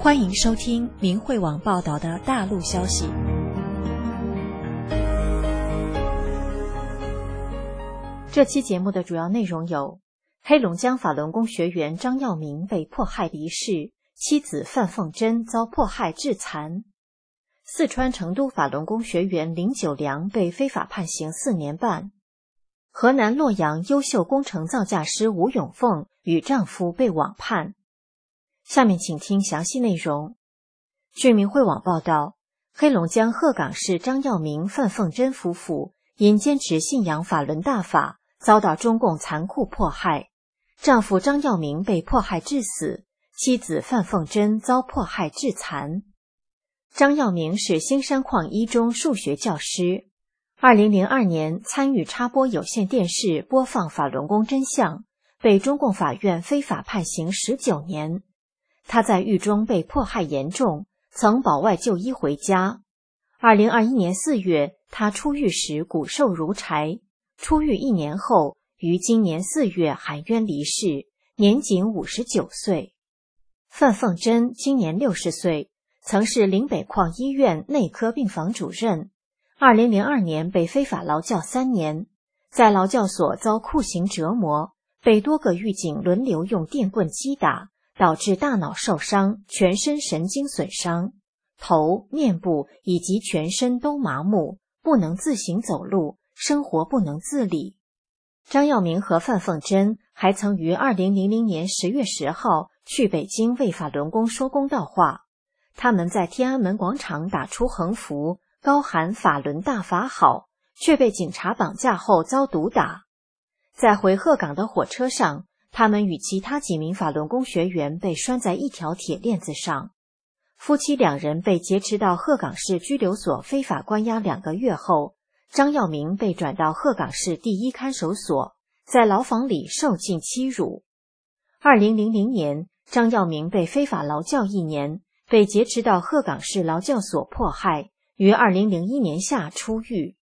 欢迎收听明慧网报道的大陆消息。这期节目的主要内容有：黑龙江法轮功学员张耀明被迫害离世，妻子范凤珍遭迫害致残；四川成都法轮功学员林九良被非法判刑4年半；河南洛阳优秀工程造价师吴永凤与丈夫被网判。下面请听详细内容。据明慧网报道，黑龙江鹤岗市张耀明、范凤珍夫妇因坚持信仰法轮大法，遭到中共残酷迫害。丈夫张耀明被迫害致死，妻子范凤珍遭迫害致残。张耀明是兴山矿一中数学教师，2002年参与插播有线电视播放法轮功真相，被中共法院非法判刑19年。他在狱中被迫害严重，曾保外就医回家。2021年4月，他出狱时骨瘦如柴，出狱1年后，于今年4月含冤离世，年仅59岁。范凤珍今年60岁，曾是临北矿医院内科病房主任。2002年被非法劳教3年，在劳教所遭酷刑折磨，被多个狱警轮流用电棍击打，导致大脑受伤，全身神经损伤，头、面部以及全身都麻木，不能自行走路，生活不能自理。张耀明和范凤珍还曾于2000年10月10号去北京为法轮功说公道话，他们在天安门广场打出横幅，高喊法轮大法好，却被警察绑架后遭毒打。在回鹤岗的火车上，他们与其他几名法轮功学员被拴在一条铁链子上。夫妻2人被劫持到鹤岗市拘留所非法关押2个月后，张耀明被转到鹤岗市第1看守所，在牢房里受尽欺辱。2000年，张耀明被非法劳教1年，被劫持到鹤岗市劳教所迫害，于2001年夏出狱。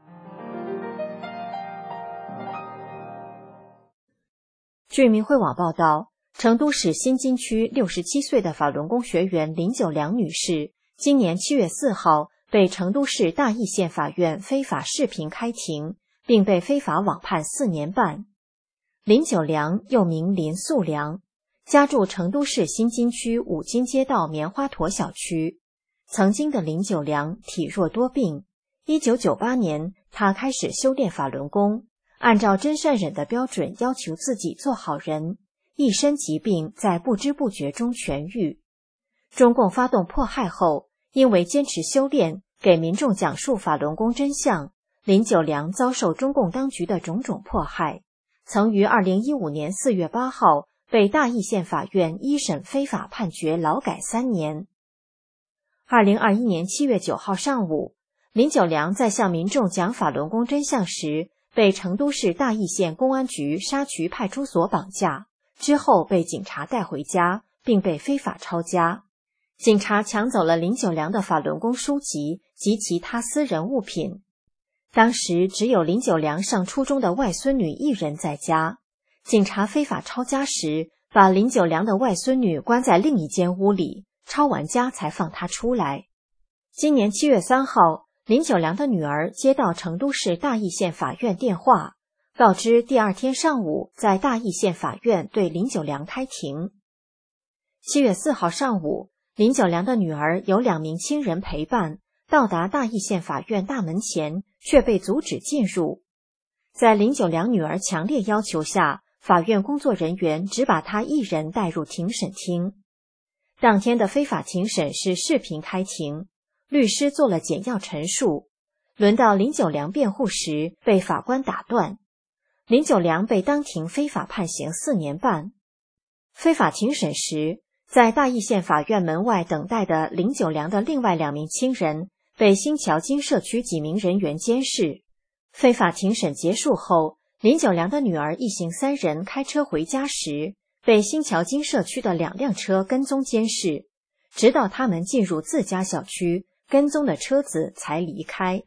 据明慧网报道，成都市新津区67岁的法轮功学员林九良女士，今年7月4号被成都市大邑县法院非法视频开庭，并被非法网判4年半。林九良又名林素良，家住成都市新津区五金街道棉花坨小区。曾经的林九良体弱多病，1998年他开始修炼法轮功，按照真善忍的标准要求自己做好人，一身疾病在不知不觉中痊愈。中共发动迫害后，因为坚持修炼，给民众讲述法轮功真相，林九良遭受中共当局的种种迫害，曾于2015年4月8号被大邑县法院1审非法判决劳改3年。2021年7月9号上午，林九良在向民众讲法轮功真相时，被成都市大邑县公安局沙渠派出所绑架，之后被警察带回家，并被非法抄家。警察抢走了林九良的法轮功书籍及其他私人物品。当时只有林九良上初中的外孙女1人在家。警察非法抄家时，把林九良的外孙女关在另一间屋里，抄完家才放她出来。今年7月3号，林九良的女儿接到成都市大邑县法院电话，告知第2天上午在大邑县法院对林九良开庭。7月4号上午，林九良的女儿有2名亲人陪伴，到达大邑县法院大门前，却被阻止进入。在林九良女儿强烈要求下，法院工作人员只把她1人带入庭审厅。当天的非法庭审是视频开庭，律师做了简要陈述。轮到林九良辩护时，被法官打断。林九良被当庭非法判刑4年半。非法庭审时，在大邑县法院门外等待的林九良的另外2名亲人被新桥金社区几名人员监视。非法庭审结束后，林九良的女儿一行3人开车回家时，被新桥金社区的2辆车跟踪监视，直到他们进入自家小区，跟踪的车子才离开。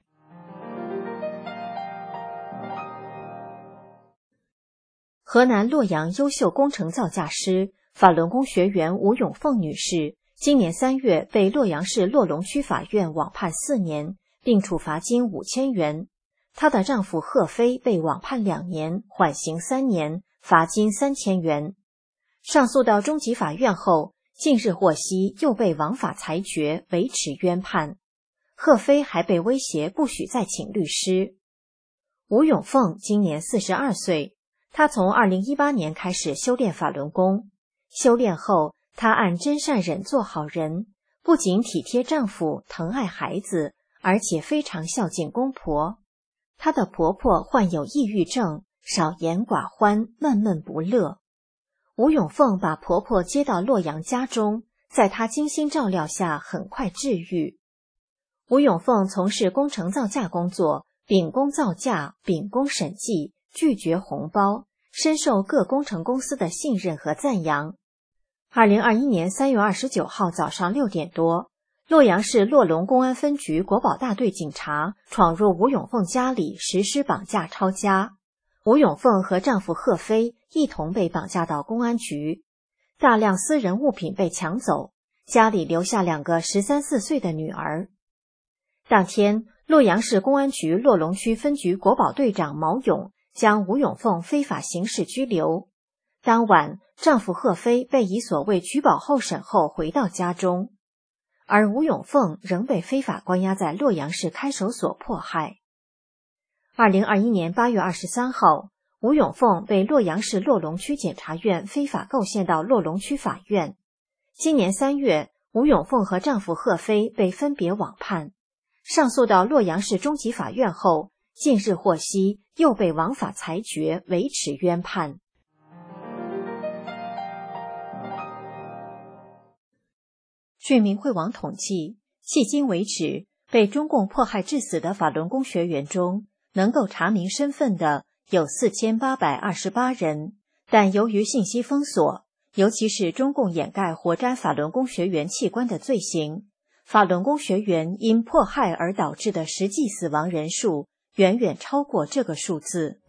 河南洛阳优秀工程造价师法轮功学员吴永凤女士今年3月被洛阳市洛龙区法院网判4年，并处罚金5000元。她的丈夫贺飞被网判2年，缓刑3年，罚金3000元。上诉到中级法院后，近日获悉又被王法裁决维持冤判。贺飞还被威胁不许再请律师。吴永凤今年42岁，她从2018年开始修炼法轮功。修炼后，她按真善忍做好人，不仅体贴丈夫、疼爱孩子，而且非常孝敬公婆。她的婆婆患有抑郁症，少言寡欢，闷闷不乐。吴永凤把婆婆接到洛阳家中，在她精心照料下很快治愈。吴永凤从事工程造价工作，秉公造价，秉公审计，拒绝红包，深受各工程公司的信任和赞扬。2021年3月29号早上6点多，洛阳市洛龙公安分局国保大队警察闯入吴永凤家里实施绑架抄家。吴永凤和丈夫贺飞一同被绑架到公安局，大量私人物品被抢走，家里留下2个13、14岁的女儿。当天，洛阳市公安局洛龙区分局国保队长毛勇将吴永凤非法刑事拘留。当晚，丈夫贺飞被以所谓取保候审后回到家中，而吴永凤仍被非法关押在洛阳市看守所迫害。2021年8月23号，吴永凤被洛阳市洛龙区检察院非法构陷到洛龙区法院。今年3月，吴永凤和丈夫贺飞被分别网判。上诉到洛阳市中级法院后，近日获悉又被王法裁决维持冤判。据明慧网统计，迄今为止，被中共迫害致死的法轮功学员中，能够查明身份的有4828人，但由于信息封锁，尤其是中共掩盖活摘法轮功学员器官的罪行，法轮功学员因迫害而导致的实际死亡人数远远超过这个数字。